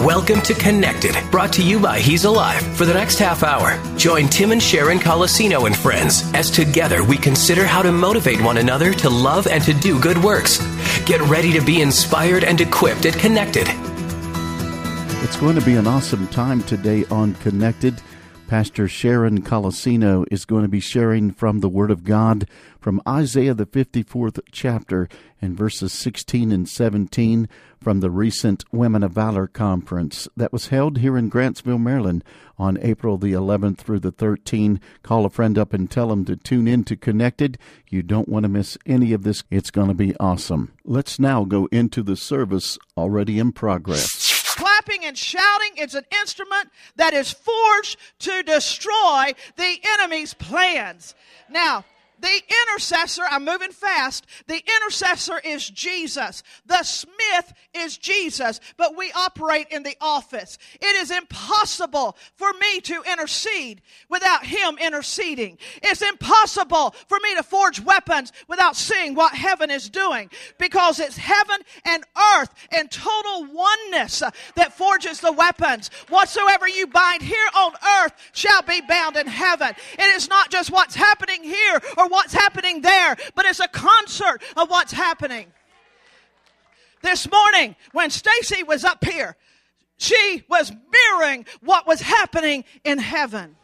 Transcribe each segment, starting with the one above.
Welcome to Connected, brought to you by He's Alive. For the next half hour, join Tim and Sharon Colosino and friends as together we consider how to motivate one another to love and to do good works. Get ready to be inspired and equipped at Connected. It's going to be an awesome time today on Connected. Pastor Sharon Colosino is going to be sharing from the Word of God from Isaiah, the 54th chapter, and verses 16 and 17 from the recent Women of Valor Conference that was held here in Grantsville, Maryland on April the 11th through the 13th. Call a friend up and tell them to tune in to Connected. You don't want to miss any of this. It's going to be awesome. Let's now go into the service already in progress. Clapping and shouting is an instrument that is forged to destroy the enemy's plans. Now, the intercessor, I'm moving fast, the intercessor is Jesus. The smith is Jesus, but we operate in the office. It is impossible for me to intercede without him interceding. It's impossible for me to forge weapons without seeing what heaven is doing, because it's heaven and earth in total oneness that forges the weapons. Whatsoever you bind here on earth shall be bound in heaven. It is not just what's happening here or what's happening there, but it's a concert of what's happening. This morning, when Stacy was up here, she was mirroring what was happening in heaven.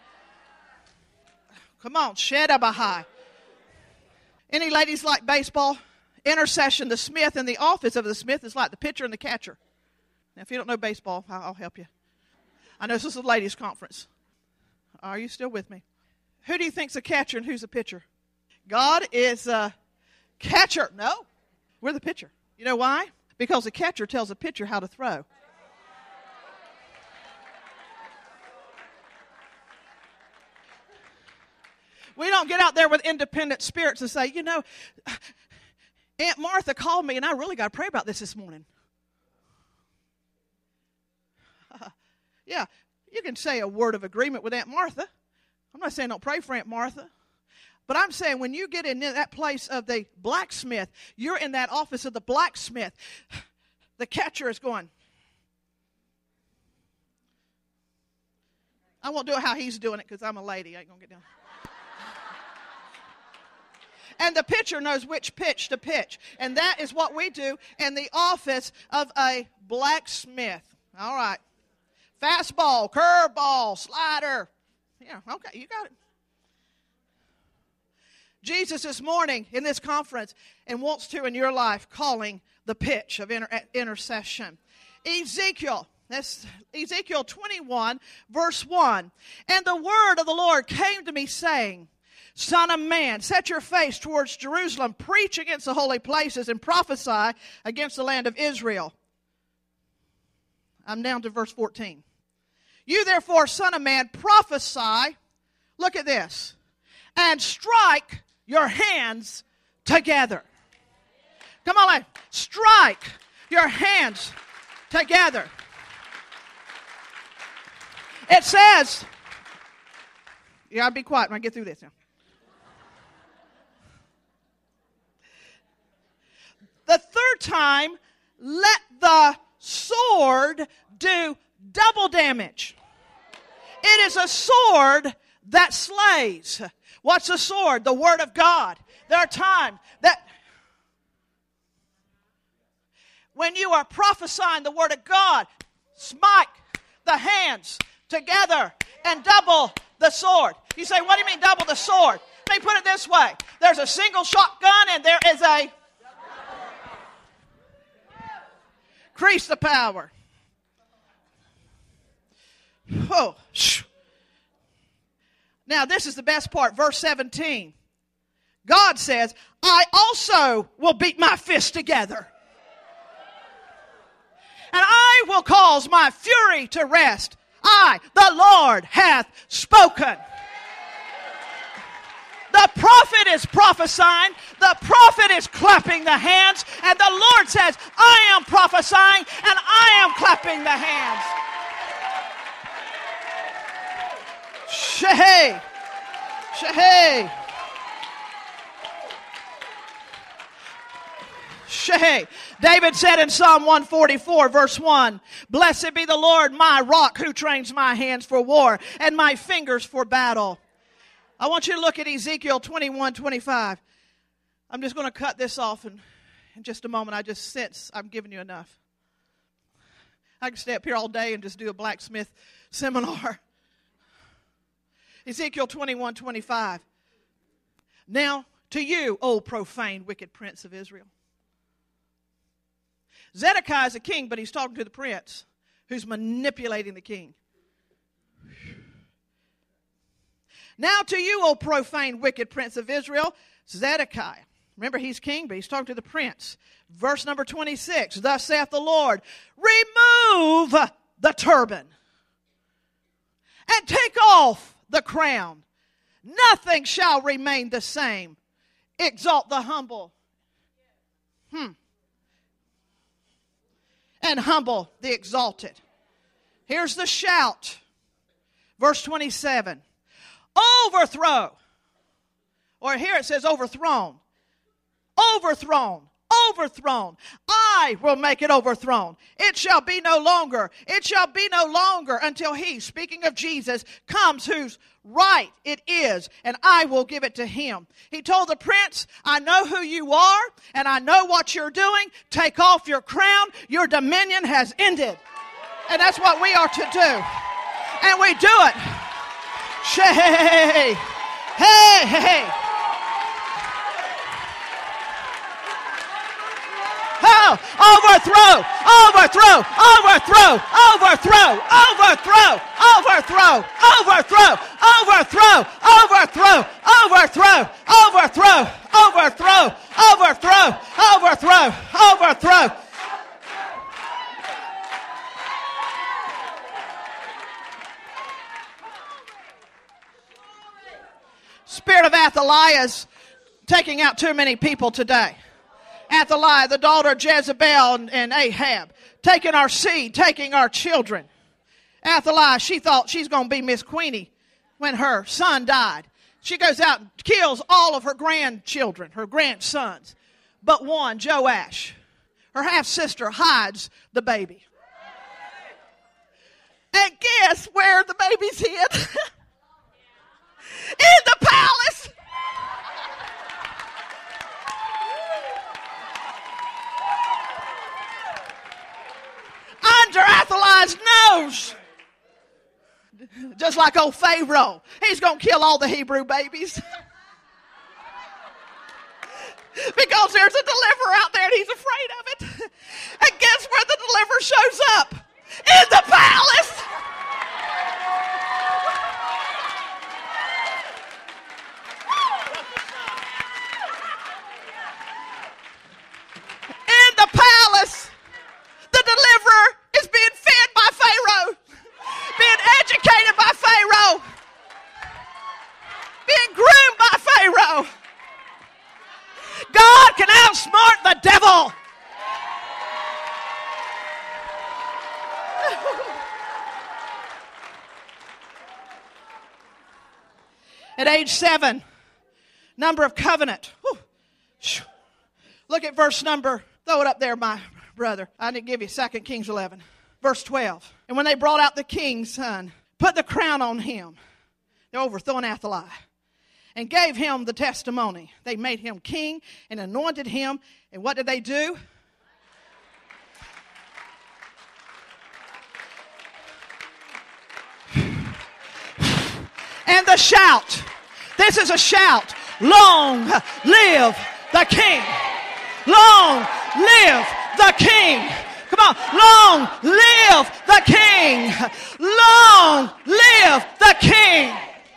Come on, Sheda Bahai. Any ladies like baseball? Intercession, the smith, and the office of the smith is like the pitcher and the catcher. Now, if you don't know baseball, I'll help you. I know this is a ladies' conference. Are you still with me? Who do you think's a catcher and who's a pitcher? God is a catcher. No, we're the pitcher. You know why? Because the catcher tells the pitcher how to throw. We don't get out there with independent spirits and say, you know, Aunt Martha called me and I really got to pray about this morning. Yeah, you can say a word of agreement with Aunt Martha. I'm not saying don't pray for Aunt Martha. But I'm saying when you get in that place of the blacksmith, you're in that office of the blacksmith. The catcher is going, I won't do it how he's doing it because I'm a lady. I ain't going to get down. And the pitcher knows which pitch to pitch. And that is what we do in the office of a blacksmith. All right. Fastball, curveball, slider. Yeah, okay, you got it. Jesus this morning in this conference and wants to in your life calling the pitch of intercession. Ezekiel 21 verse 1. And the word of the Lord came to me saying, Son of man, set your face towards Jerusalem, preach against the holy places and prophesy against the land of Israel. I'm down to verse 14. You therefore, son of man, prophesy, look at this, and strike your hands together. Come on, lady. Strike your hands together. It says, you gotta be quiet when I get through this now. The third time, let the sword do double damage. It is a sword that slays. What's a sword? The Word of God. There are times that when you are prophesying the Word of God, smite the hands together and double the sword. You say, what do you mean double the sword? Let me put it this way. There's a single shotgun and there is a increase the power. Oh, now this is the best part, verse 17. God says, I also will beat my fist together. And I will cause my fury to rest. I, the Lord, hath spoken. The prophet is prophesying. The prophet is clapping the hands. And the Lord says, I am prophesying and I am clapping the hands. Shehey. Shehey. David said in Psalm 144, verse 1, "Blessed be the Lord, my rock, who trains my hands for war and my fingers for battle." I want you to look at Ezekiel 21:25. I'm just going to cut this off in just a moment. I just sense I'm giving you enough. I can stay up here all day and just do a blacksmith seminar. Ezekiel 21:25. "Now to you, O profane, wicked prince of Israel." Zedekiah is a king, but he's talking to the prince who's manipulating the king. "Now to you, O profane, wicked prince of Israel," Zedekiah. Remember, he's king, but he's talking to the prince. Verse number 26, "Thus saith the Lord, remove the turban and take off the crown. Nothing shall remain the same. Exalt the humble. And humble the exalted." Here's the shout. Verse 27. "Overthrow." Or here it says overthrown. Overthrown. Overthrown. "I will make it overthrown. It shall be no longer. It shall be no longer until he," speaking of Jesus, "comes whose right it is, and I will give it to him." He told the prince, "I know who you are, and I know what you're doing. Take off your crown. Your dominion has ended." And that's what we are to do. And we do it. Hey, hey, hey. Oh, overthrow, overthrow, overthrow, overthrow, overthrow, overthrow, overthrow, overthrow, overthrow, overthrow, overthrow, overthrow, overthrow, overthrow, overthrow. Spirit of Athaliah is taking out too many people today. Athaliah, the daughter of Jezebel and Ahab, taking our seed, taking our children. Athaliah, she thought she's going to be Miss Queenie when her son died. She goes out and kills all of her grandchildren, her grandsons, but one, Joash. Her half-sister hides the baby. And guess where the baby's hid? In the palace. Under Athaliah's nose. Just like old Pharaoh. He's going to kill all the Hebrew babies. Because there's a deliverer out there and he's afraid of it. And guess where the deliverer shows up? In the palace. In the palace. The deliverer is being fed by Pharaoh. Being educated by Pharaoh. Being groomed by Pharaoh. God can outsmart the devil. At age 7, number of covenant. Look at verse number, throw it up there, my brother. I didn't give you 2 Kings 11. Verse 12. "And when they brought out the king's son, put the crown on him." They're overthrowing Athaliah. "And gave him the testimony." They made him king and anointed him. And what did they do? And the shout. This is a shout. "Long live the king. Long live the king." Come on. Long live the king. Long live the king.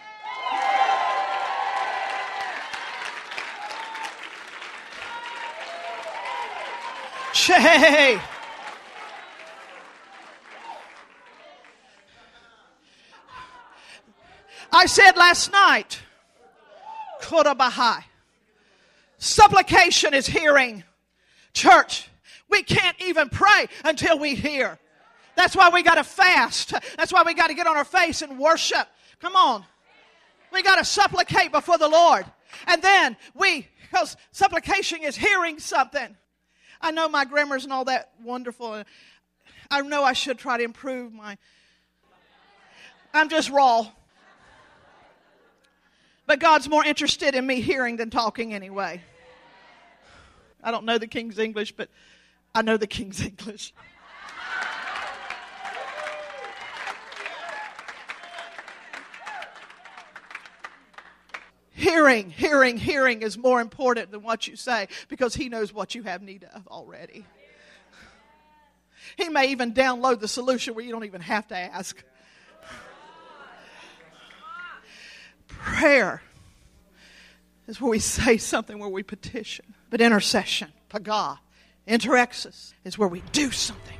Shay. I said last night, Korabahai, supplication is hearing. Church, we can't even pray until we hear. That's why we got to fast. That's why we got to get on our face and worship. Come on. We got to supplicate before the Lord. And then because supplication is hearing something. I know my grammar isn't all that wonderful. I know I should try to improve I'm just raw. But God's more interested in me hearing than talking anyway. I don't know the King's English, but I know the King's English. Hearing is more important than what you say, because He knows what you have need of already. He may even download the solution where you don't even have to ask. Prayer is where we say something, where we petition. But intercession, pagah, interexus, is where we do something.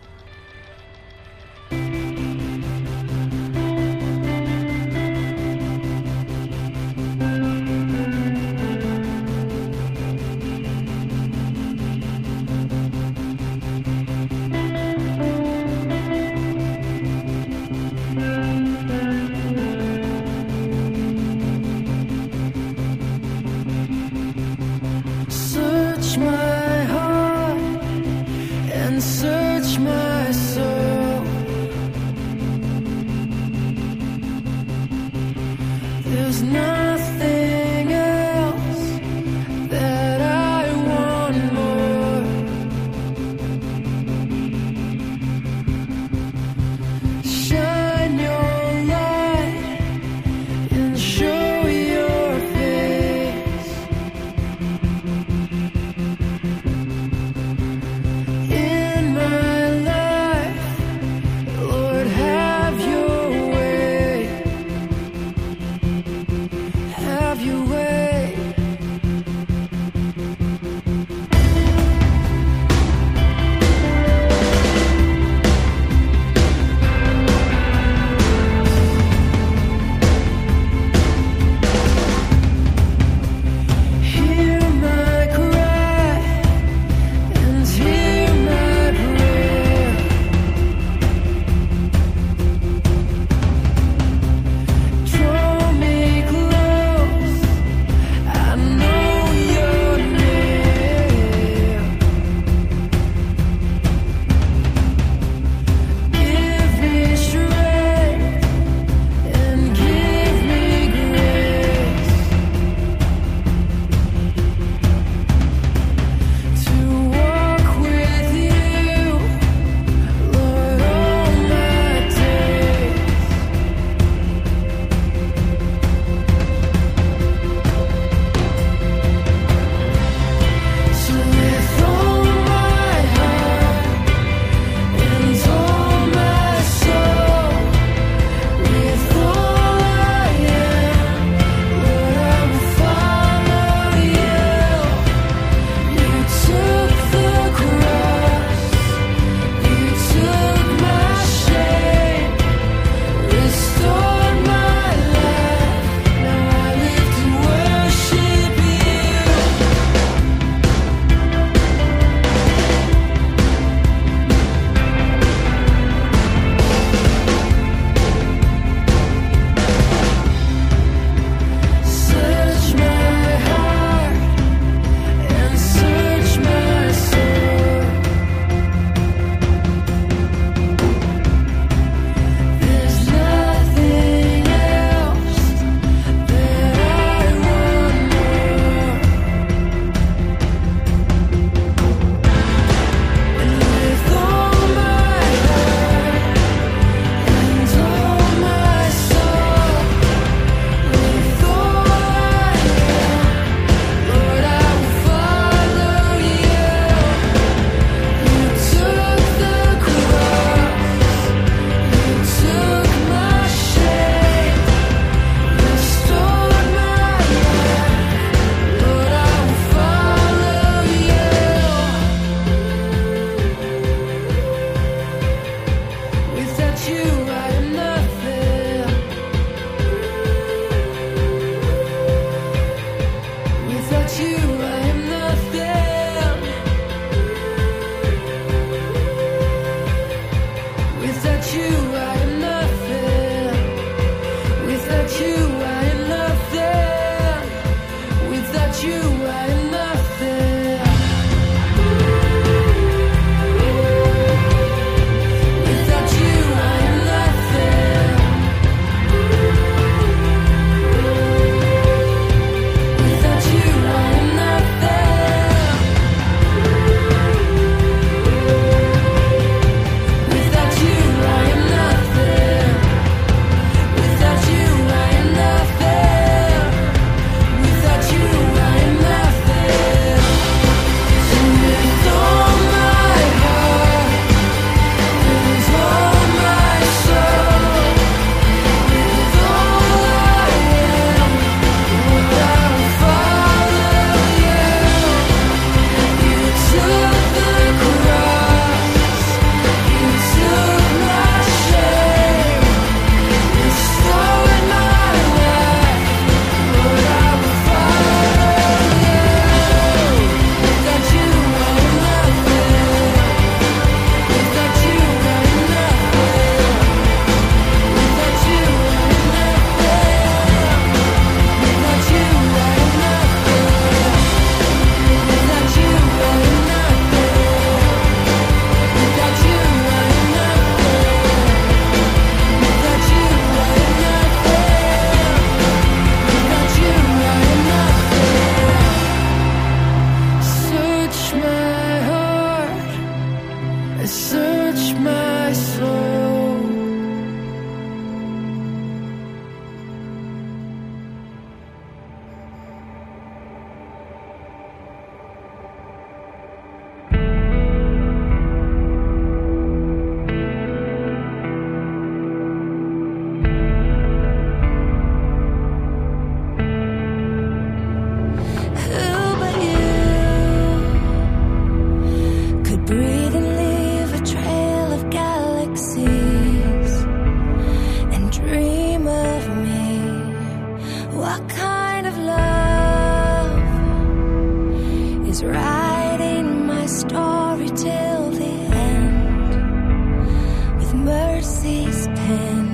mercy's pen.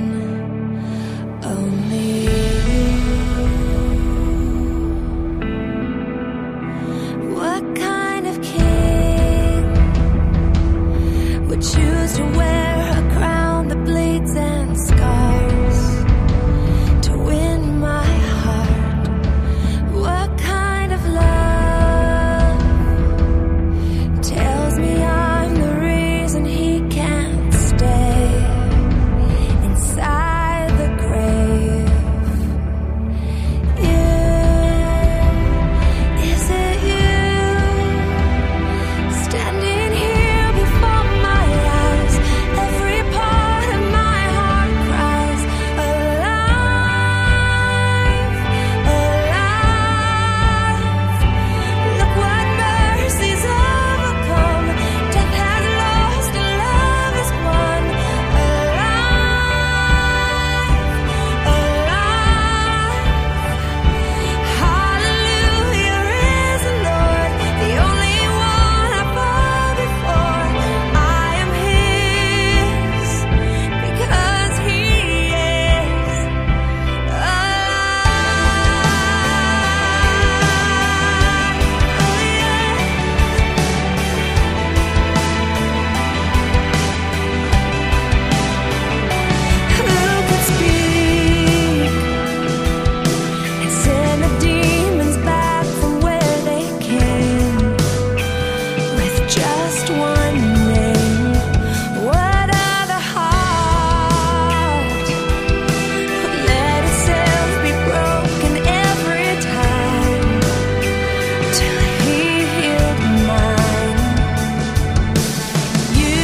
Only you. What kind of king would choose to wear a crown that bleeds and scars to win my heart? What kind of love tells me I'm the reason he can't stay inside the grave? Is it you standing here before my eyes? Every part of my heart cries, alive, alive. Look what mercy's overcome. Death has lost and love has won. Hallelujah, risen Lord, the only one I bow before. I am His because He is alive. Who could speak and send the demons back from where they came with just one name? What other heart would let itself be broken every time till He healed mine? You,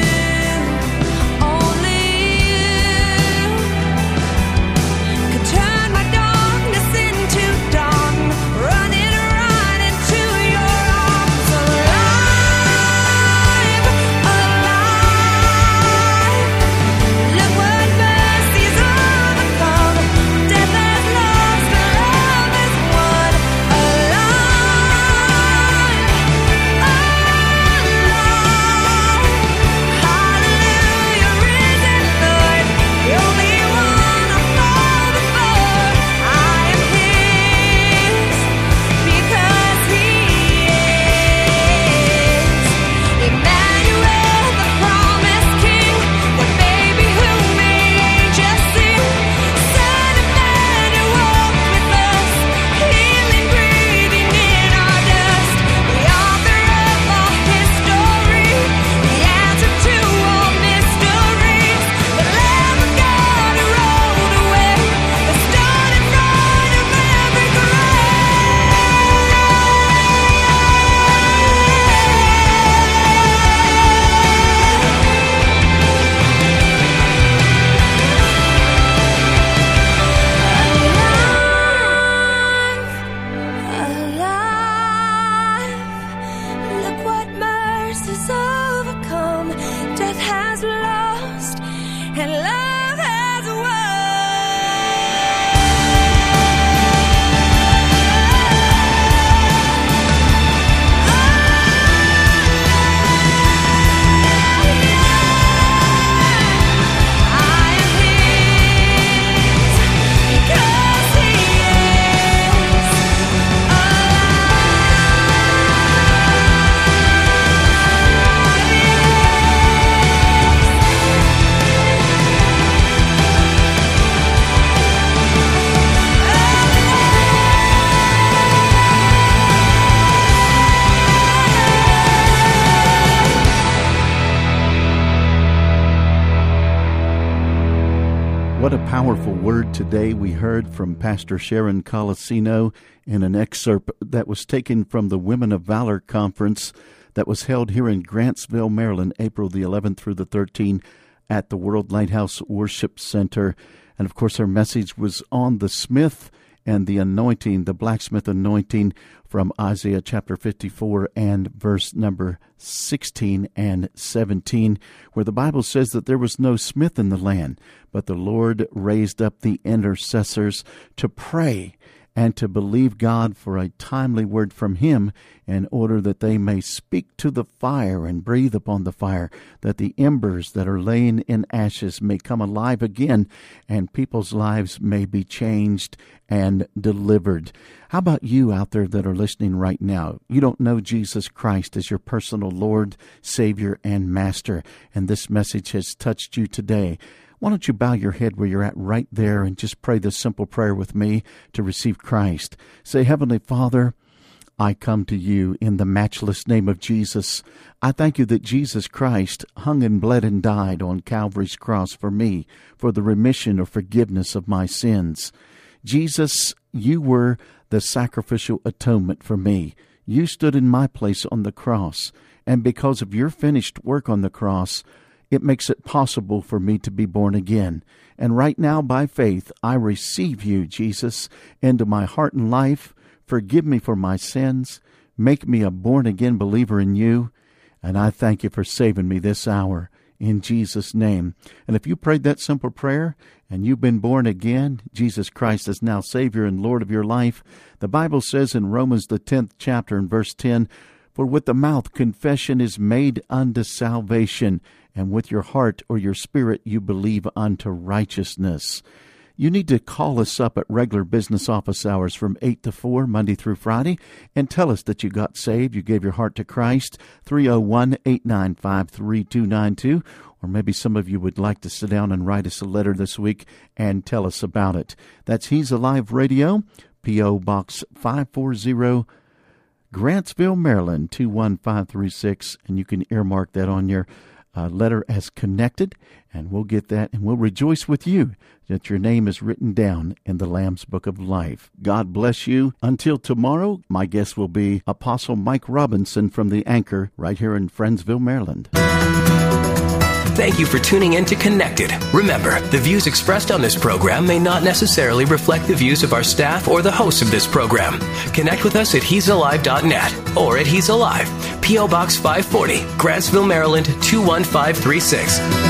only you, could turn my darkness into dawn, running right into your arms. Alive, alive. Look what mercy's overcome. Death has lost and love has won. Alive, alive. Hallelujah, risen Lord, the only one I fall before. I am His because He is Emmanuel, the promised King, the baby whom the angels sing. Son of Man who walked with us, healing, breathing in our dust. The author of all history, the answer to all mysteries. The Lamb of God who rolled away the stone in front of every alive. Look what mercy's overcome. Death has lost and love has I am His because He is What a powerful word today we heard from Pastor Sharon Colosino in an excerpt that was taken from the Women of Valor Conference that was held here in Grantsville, Maryland, April the 11th through the 13th at the World Lighthouse Worship Center. And, of course, her message was on the smith and the anointing, the blacksmith anointing from Isaiah chapter 54 and verse number 16 and 17, where the Bible says that there was no smith in the land, but the Lord raised up the intercessors to pray and to believe God for a timely word from Him in order that they may speak to the fire and breathe upon the fire, that the embers that are laying in ashes may come alive again and people's lives may be changed and delivered. How about you out there that are listening right now? You don't know Jesus Christ as your personal Lord, Savior, and Master, and this message has touched you today. Why don't you bow your head where you're at right there and just pray this simple prayer with me to receive Christ. Say, Heavenly Father, I come to you in the matchless name of Jesus. I thank you that Jesus Christ hung and bled and died on Calvary's cross for me, for the remission or forgiveness of my sins. Jesus, you were the sacrificial atonement for me. You stood in my place on the cross, and because of your finished work on the cross, it makes it possible for me to be born again. And right now, by faith, I receive you, Jesus, into my heart and life. Forgive me for my sins. Make me a born-again believer in you. And I thank you for saving me this hour in Jesus' name. And if you prayed that simple prayer and you've been born again, Jesus Christ is now Savior and Lord of your life. The Bible says in Romans, the 10th chapter and verse 10, for with the mouth confession is made unto salvation, and with your heart or your spirit you believe unto righteousness. You need to call us up at regular business office hours from 8 to 4, Monday through Friday, and tell us that you got saved, you gave your heart to Christ, 301-895-3292, or maybe some of you would like to sit down and write us a letter this week and tell us about it. That's He's Alive Radio, P.O. Box 540, Grantsville, Maryland, 21536, and you can earmark that on your letter as connected, and we'll get that, and we'll rejoice with you that your name is written down in the Lamb's Book of Life. God bless you. Until tomorrow, my guest will be Apostle Mike Robinson from the Anchor right here in Friendsville, Maryland. Thank you for tuning in to Connected. Remember, the views expressed on this program may not necessarily reflect the views of our staff or the hosts of this program. Connect with us at he'salive.net or at He's Alive, P.O. Box 540, Grantsville, Maryland, 21536.